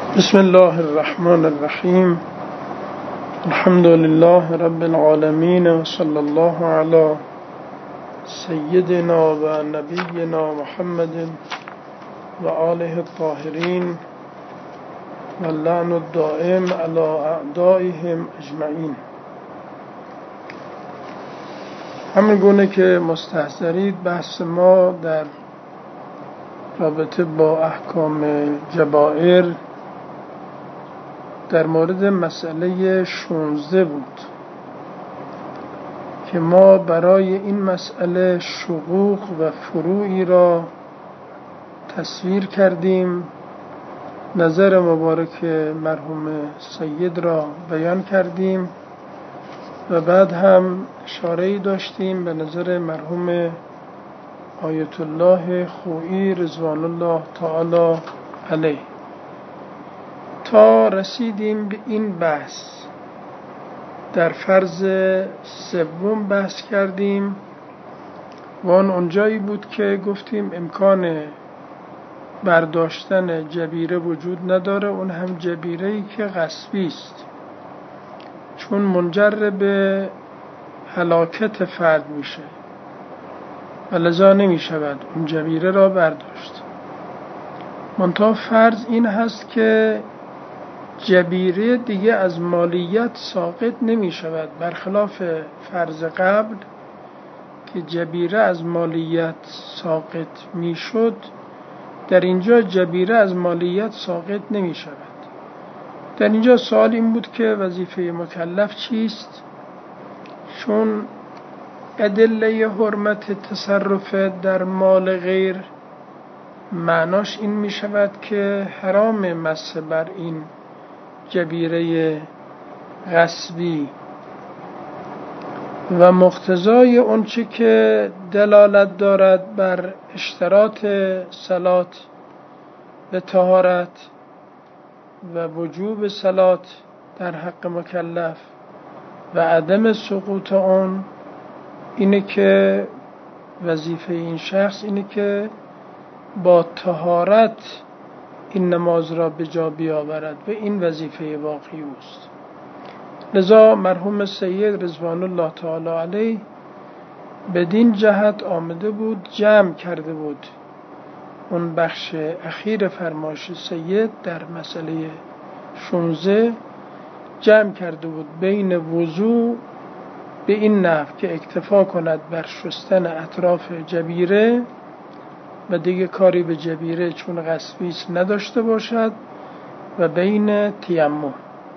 بسم الله الرحمن الرحیم. الحمد لله رب العالمین و صلی الله علی سیدنا و نبینا محمد و آله الطاهرین و اللعن الدائم علی اعدائهم اجمعین. همین گونه که مستحضرید، بحث ما در رابطه با احکام جبائر در مورد مسئله 16 بود که ما برای این مسئله شقوق و فروعی را تصویر کردیم، نظر مبارک مرحوم سید را بیان کردیم و بعد هم اشاره‌ای داشتیم به نظر مرحوم آیت الله خویی رضوان الله تعالی علیه، تا رسیدیم به این بحث. در فرض سوم بحث کردیم و اونجایی بود که گفتیم امکان برداشتن جبیره وجود نداره، اون هم جبیره‌ای که غصبی است، چون منجر به هلاکت فرد میشه و لذا نمی شود اون جبیره را برداشت. منتها فرض این هست که جبیره دیگه از مالیت ساقط نمی شود، برخلاف فرض قبل که جبیره از مالیت ساقط می شد. در اینجا جبیره از مالیت ساقط نمی شود. در اینجا سوال این بود که وظیفه مکلف چیست؟ چون ادله حرمت تصرف در مال غیر معناش این می شود که حرام مس بر این جبیره غصبی و مقتضای اونچه که دلالت دارد بر اشتراط صلات به طهارت و وجوب صلات در حق مکلف و عدم سقوط اون، اینه که وظیفه این شخص اینه که با طهارت این نماز را به جا بیاورد و این وظیفه واقعی است. لذا مرحوم سید رضوان الله تعالی علیه بدین جهت آمده بود، جمع کرده بود اون بخش اخیر فرمایش سید در مسئله 16، جمع کرده بود بین وضو به این نحو که اکتفا کند بر شستن اطراف جبیره و دیگه کاری به جبیره چون غصبی است نداشته باشد، و بین تیمم.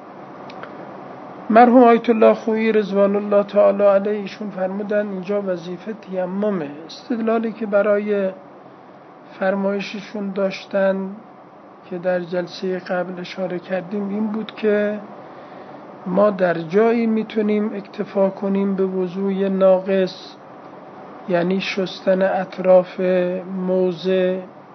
مرحوم آیت الله خویی رضوان الله تعالی علیه ایشون فرمودن اینجا وظیفه تیممه. استدلالی که برای فرمایششون داشتن که در جلسه قبل اشاره کردیم این بود که ما در جایی میتونیم اکتفا کنیم به وضوی ناقص، یعنی شستن اطراف موضع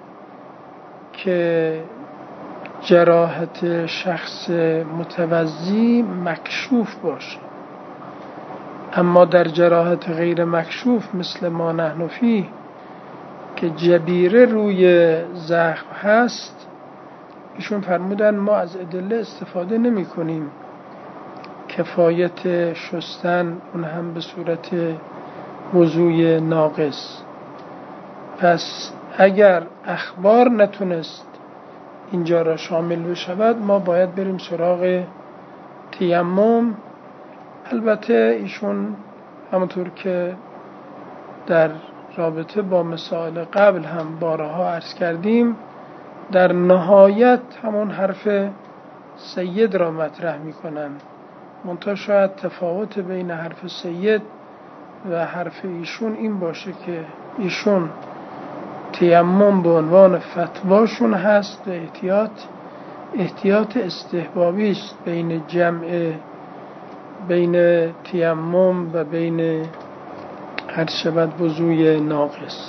که جراحت شخص متوضی مکشوف باشه، اما در جراحت غیر مکشوف مثل ما نحن فیه که جبیره روی زخم هست، ایشون فرمودن ما از ادله استفاده نمی کنیم کفایت شستن اون هم به صورت وضوی ناقص. پس اگر اخبار نتونست اینجا را شامل بشود، ما باید بریم سراغ تیمم. البته ایشون همونطور که در رابطه با مسائل قبل هم بارها عرض کردیم، در نهایت همون حرف سید را مطرح میکنن، منتها شاید تفاوت بین حرف سید و حرف ایشون این باشه که ایشون تیمم به عنوان فتواشون هست و احتیاط استحبابی است بین جمع بین تیمم و بین هر شود وضوی ناقص.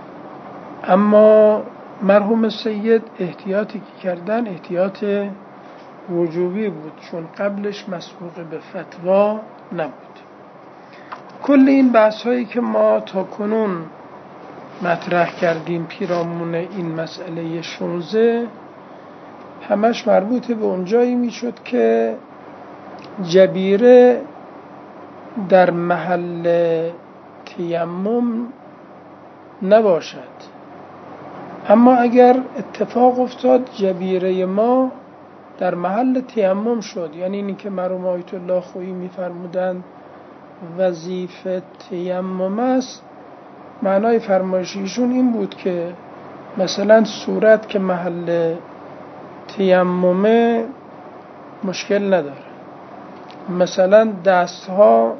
اما مرحوم سید احتیاطی که کردن احتیاط وجوبی بود، چون قبلش مسبوق به فتوا نبود. کل این بحث هایی که ما تا کنون مطرح کردیم پیرامون این مسئله 16 همش مربوط به اونجایی میشد که جبیره در محل تیمم نباشد. اما اگر اتفاق افتاد جبیره ما در محل تیمم شد، یعنی اینی که مرحوم آیت الله خویی میفرمودند وظیفه تیمم است، معنای فرمایشیشون این بود که مثلا صورت که محل تیممه مشکل نداره، مثلا دستها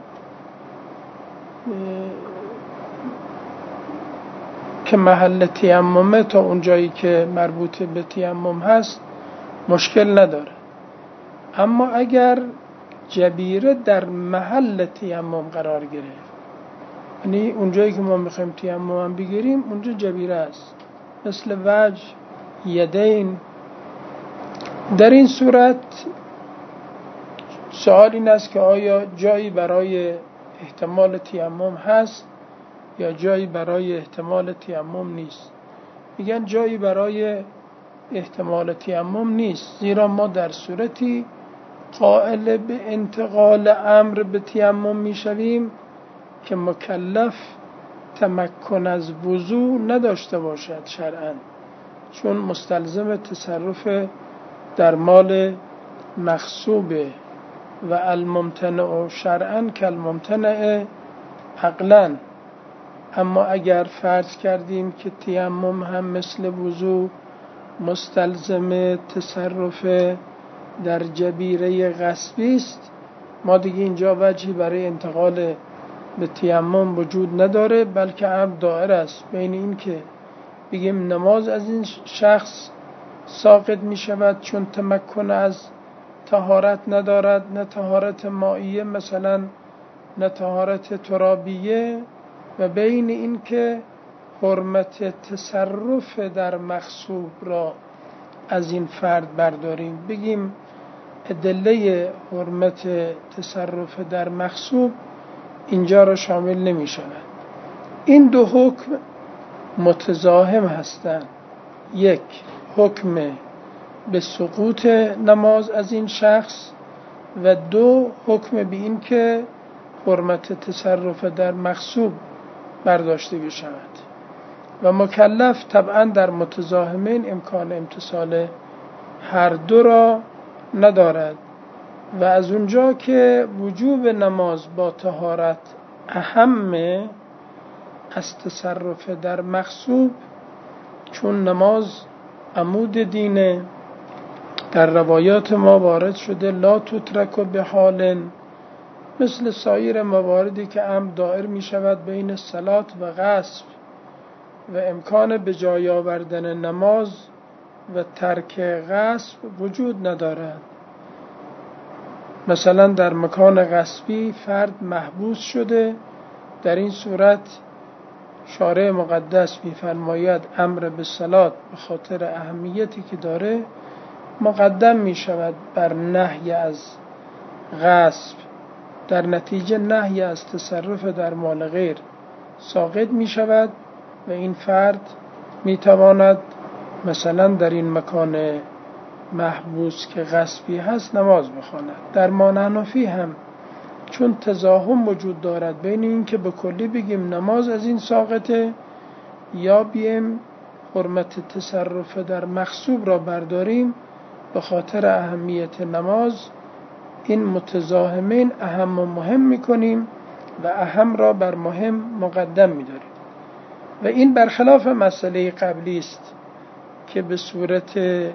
که محل تیممه تا اونجایی که مربوط به تیمم هست مشکل نداره. اما اگر جبیره در محل تیمم قرار گرفت، یعنی اونجایی که ما میخوایم تیمم بگیریم اونجا جبیره است، مثل وجه، یدین، در این صورت سوال این است که آیا جایی برای احتمال تیمم هست یا جایی برای احتمال تیمم نیست؟ میگن جایی برای احتمال تیمم نیست، زیرا ما در صورتی قائل به انتقال امر به تیمم میشویم که مکلف تمکن از وضو نداشته باشد شرعاً، چون مستلزم تصرف در مال مغصوبه و الممتنع شرعاً کالممتنع عقلاً. اما اگر فرض کردیم که تیمم هم مثل وضو مستلزم تصرف در جبیره غصبی است، ما دیگه اینجا وجهی برای انتقال به تیمم وجود نداره، بلکه امر دائر است بین این که بگیم نماز از این شخص ساقط می شود چون تمکن از طهارت ندارد، نه طهارت مائیه مثلا نه طهارت ترابیه، و بین این که حرمت تصرف در مغصوب را از این فرد برداریم، بگیم ادله حرمت تصرف در مغصوب اینجا را شامل نمی شود. این دو حکم متزاحم هستند، یک حکم به سقوط نماز از این شخص و دو حکم به این که حرمت تصرف در مغصوب برداشته بشود و مکلف طبعا در متزاحمین امکان امتثال هر دو را ندارد. و از اونجا که وجوب نماز با طهارت اهم از تصرف در مغصوب، چون نماز عمود دینه، در روایات ما وارد شده لا تترک به حال، مثل سایر مواردی که امر دائر می شود بین صلات و غصب و امکان به جای آوردن نماز و ترک غصب وجود ندارد. مثلا در مکان غصبی فرد محبوس شده، در این صورت شارع مقدس می‌فرماید امر به صلات به خاطر اهمیتی که داره مقدم می شود بر نهی از غصب، در نتیجه نهی از تصرف در مال غیر ساقط می شود و این فرد می تواند مثلا در این مکان محبوس که غصبی هست نماز بخواند. در ما حنفی هم چون تزاحم وجود دارد بین این که به کلی بگیم نماز از این ساقطه یا بیم حرمت تصرف در مغصوب را برداریم، به خاطر اهمیت نماز این متزاحمین اهم و مهم میکنیم و اهم را بر مهم مقدم میداریم. و این برخلاف مسئله قبلی است که به صورت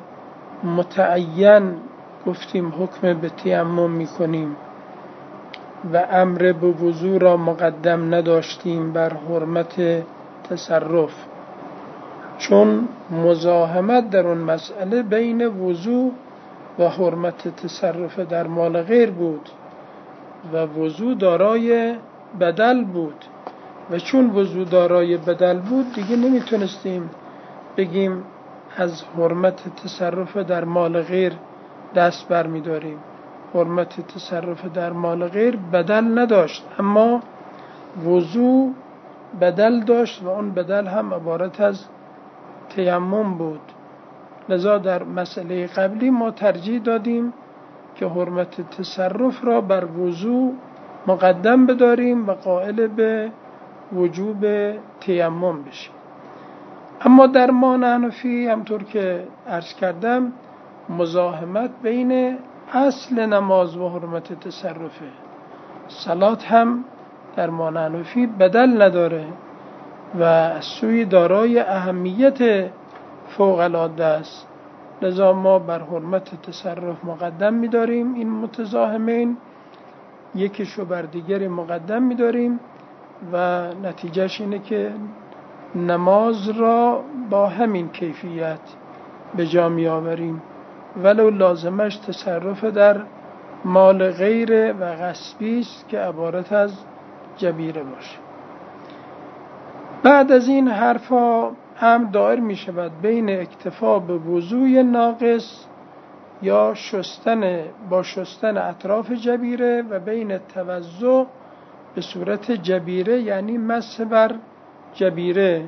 متعین گفتیم حکم به تیمم میکنیم و امر به وضو را مقدم نداشتیم بر حرمت تصرف، چون مزاحمت در اون مسئله بین وضو و حرمت تصرف در مال غیر بود و وضو دارای بدل بود و چون وضو دارای بدل بود دیگه نمیتونستیم بگیم از حرمت تصرف در مال غیر دست بر می‌داریم. حرمت تصرف در مال غیر بدل نداشت، اما وضو بدل داشت و اون بدل هم عبارت از تیمم بود. لذا در مسئله قبلی ما ترجیح دادیم که حرمت تصرف را بر وضو مقدم بداریم و قائل به وجوب تیمم بشیم. اما در ما حنفی همطور که عرض کردم مزاحمت بین اصل نماز و حرمت تصرفه. صلات هم در ما حنفی بدل نداره و از سوی دارای اهمیت فوق العاده است. لذا ما بر حرمت تصرف مقدم می‌داریم این متزاحمین، یکیشو بر دیگری مقدم می‌داریم و نتیجهش اینه که نماز را با همین کیفیت به جا می‌آوریم ولو لازمش تصرف در مال غیر و غصبی است که عبارت از جبیره باشه. بعد از این حرفا هم دایر می شود بین اکتفا به وضوی ناقص یا با شستن اطراف جبیره و بین توضع به صورت جبیره یعنی مسح بر جبیره.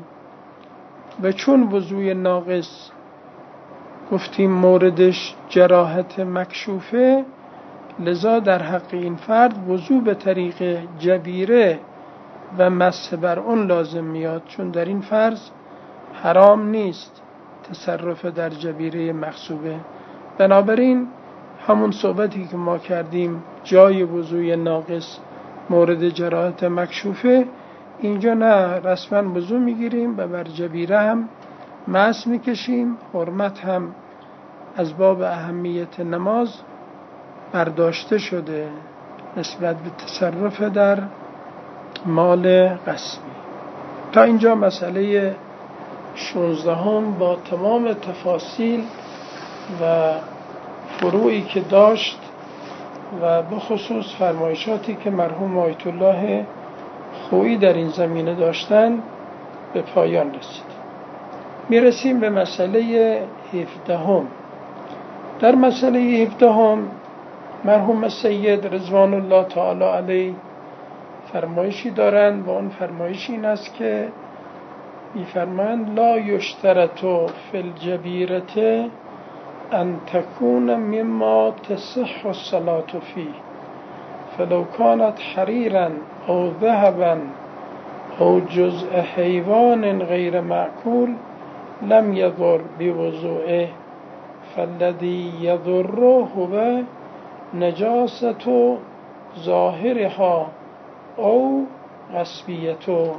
و چون وضوی ناقص گفتیم موردش جراحت مکشوفه، لذا در حق این فرد وضو به طریق جبیره و مسح بر اون لازم میاد، چون در این فرض حرام نیست تصرف در جبیره مغصوبه. بنابراین همون صحبتی که ما کردیم جای وضوی ناقص مورد جراحت مکشوفه، اینجا نه، رسما وضو میگیریم و بر جبیره هم مسح میکشیم. حرمت هم از باب اهمیت نماز برداشته شده نسبت به تصرف در مال غصبی. تا اینجا مسئله 16 با تمام تفاصیل و فروعی که داشت و به خصوص فرمایشاتی که مرحوم آیت الله خویی در این زمینه داشتن به پایان رسید. میرسیم به مسئله 17. در مسئله 17 مرحوم سید رضوان الله تعالی علیه فرمایشی دارند و اون فرمایش این است که می‌فرمایند لا یشترط فی الجبیرة ان تكون مما تصح الصلاة فيه فلو كانت حريرا او ذهبا او جزء حیوان غیر معقول لم يضر بوضوئه فالذي يضره هو نجاسة ظاهرها او غصبیته.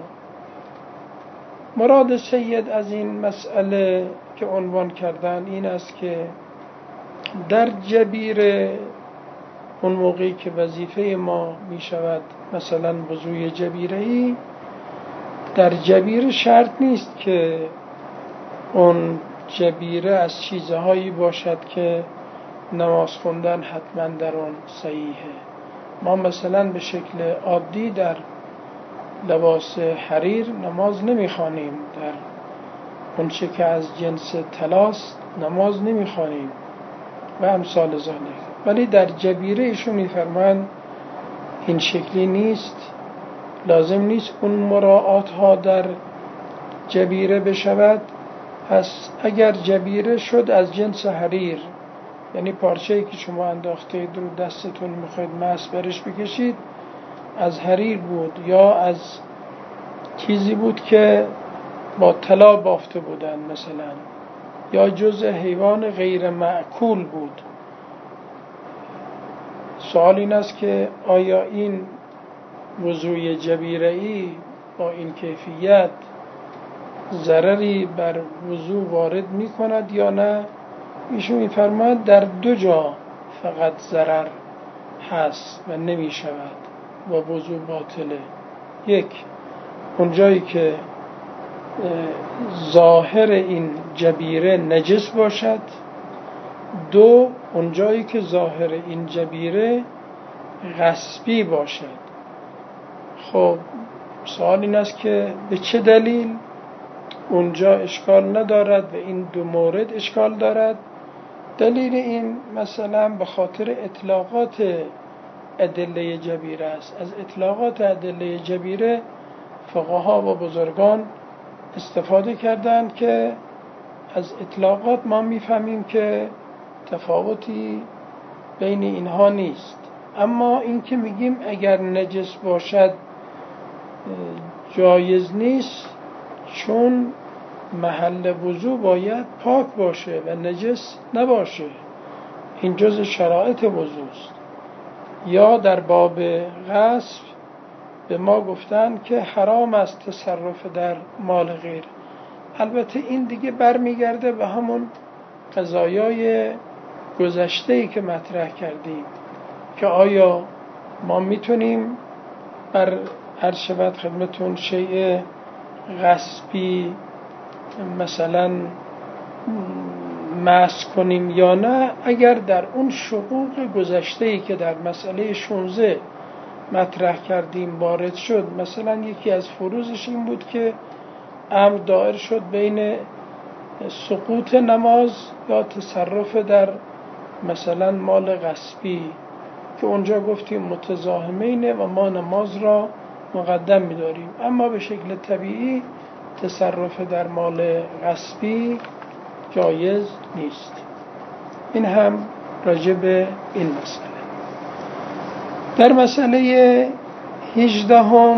مراد سید از این مسئله که عنوان کردن این است که در جبیره اون موقعی که وظیفه ما می شود مثلا وضوی جبیره‌ای، در جبیره شرط نیست که اون جبیره از چیزهایی باشد که نماز خوندن حتما در اون صحیحه. ما مثلا به شکل عادی در لباس حریر نماز نمیخوانیم، در اون چه که از جنس طلاست نماز نمیخوانیم و امثال ذالک. ولی در جبیره ایشون میفرمایند این شکلی نیست، لازم نیست اون مراعات ها در جبیره بشود. پس اگر جبیره شد از جنس حریر، یعنی پارچه‌ای که شما انداختید رو دستتون میخواید مسح برش بکشید از حریر بود یا از چیزی بود که با طلا بافته بودن مثلا، یا جزء حیوان غیر معقول بود، سوال این است که آیا این وضوی جبیره‌ای با این کیفیت ضرری بر وضو وارد می کند یا نه؟ ایشون می‌فرماید در دو جا فقط ضرر هست و نمی شود و وضو باطله. یک، اونجایی که ظاهر این جبیره نجس باشد. دو، اونجایی که ظاهر این جبیره غصبی باشد. خب سوال این است که به چه دلیل اونجا اشکال ندارد و این دو مورد اشکال دارد؟ دلیل این مثلا به خاطر اطلاقات ادله جبیره است. از اطلاقات ادله جبیره فقها و بزرگان استفاده کردند که از اطلاقات ما میفهمیم که تفاوتی بین اینها نیست. اما این که میگیم اگر نجس باشد جایز نیست، چون محل وضو باید پاک باشه و نجس نباشه. این جز شرایط وضوست. یا در باب غصب به ما گفتن که حرام است تصرف در مال غیر. البته این دیگه برمیگرده به همون قضایای گذشته‌ای که مطرح کردیم که آیا ما میتونیم بر هر شود خدمتون شیء غصبی مثلا مس کنیم یا نه، اگر در اون شقوق گذشته‌ای که در مسئله 16 مطرح کردیم وارد شد. مثلا یکی از فروضش این بود که امر دائر شد بین سقوط نماز یا تصرف در مثلا مال غصبی که اونجا گفتیم متزاحمینه و ما نماز را مقدم می‌داریم. اما به شکل طبیعی تصرف در مال غصبی جایز نیست. این هم راجع به این مسئله. در مسئله 18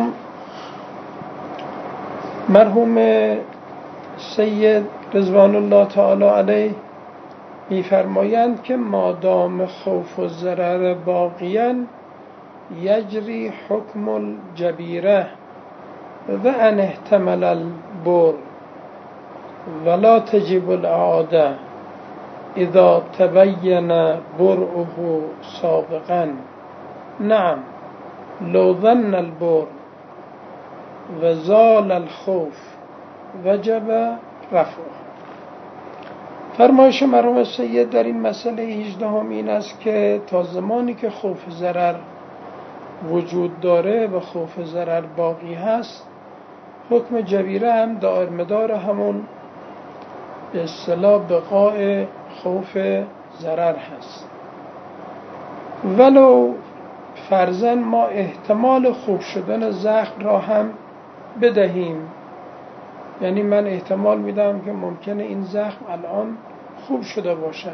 مرحوم سید رضوان الله تعالی علیه می‌فرمایند که مادام خوف و ضرر باقیاً یجری حکم الجبیره و ان احتمل البر ولا تجب الاعاده اذا تبین برعه سابقا. نعم لو ظن البر و زال الخوف وجب رفعه. فرمایش مرحوم سید در این مسئله 18 این است که تا زمانی که خوف ضرر وجود داره و خوف ضرر باقی هست، حکم جبیره هم دائر مدار همون به اصطلاح بقاء خوف ضرر هست. ولو فرضاً ما احتمال خوب شدن زخم را هم بدهیم، یعنی من احتمال میدم که ممکنه این زخم الان خوب شده باشد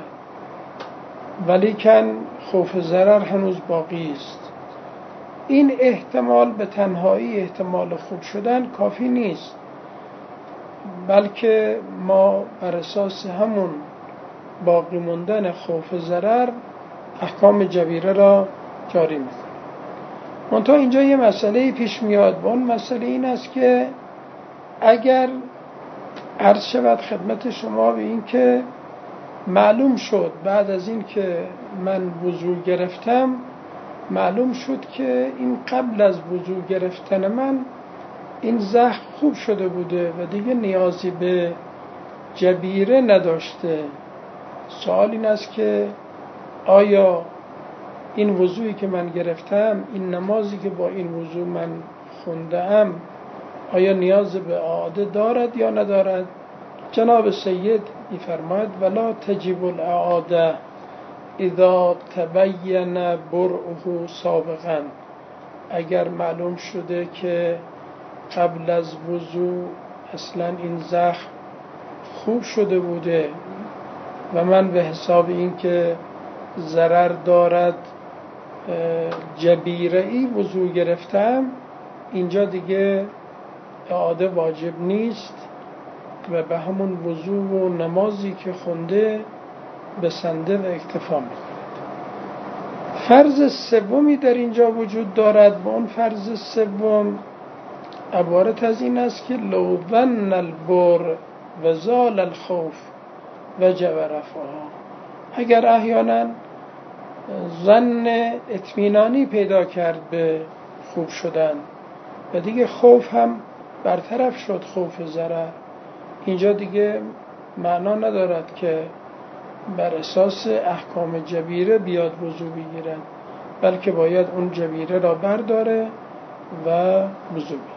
ولیکن خوف ضرر هنوز باقی است. این احتمال به تنهایی احتمال خوب شدن کافی نیست، بلکه ما بر اساس همون باقی موندن خوف ضرر احکام جبیره را جاری می‌کنیم. منتها اینجا یه مسئله پیش میاد و اون مسئله این است که اگر عرض شود خدمت شما به این که معلوم شد بعد از این که من وضو گرفتم، معلوم شد که این قبل از وضو گرفتن من این زخم خوب شده بوده و دیگه نیازی به جبیره نداشته. سوال این است که آیا این وضوعی که من گرفتم، این نمازی که با این وضو من خوندم، آیا نیاز به اعاده دارد یا ندارد؟ جناب سید می‌فرماید ولا تجب الاعاده اذا تبین برعه سابقا. اگر معلوم شده که قبل از وضو اصلا این زخم خوب شده بوده و من به حساب این که ضرر دارد جبیره‌ای وضو گرفتم، اینجا دیگه اعاده واجب نیست و به همون وضو و نمازی که خونده بسنده و اکتفا می‌کند. فرض سومی در اینجا وجود دارد و اون فرض سوم عبارت از این است که لو ظن البر و زال الخوف وجب رفعها. اگر احیانا ظن اطمینانی پیدا کرد به خوب شدن و دیگه خوف هم برطرف شد، خوف ضرر، اینجا دیگه معنا ندارد که بر اساس احکام جبیره بیاد وضو بگیرد، بلکه باید اون جبیره را برداره و وضو بگیرد.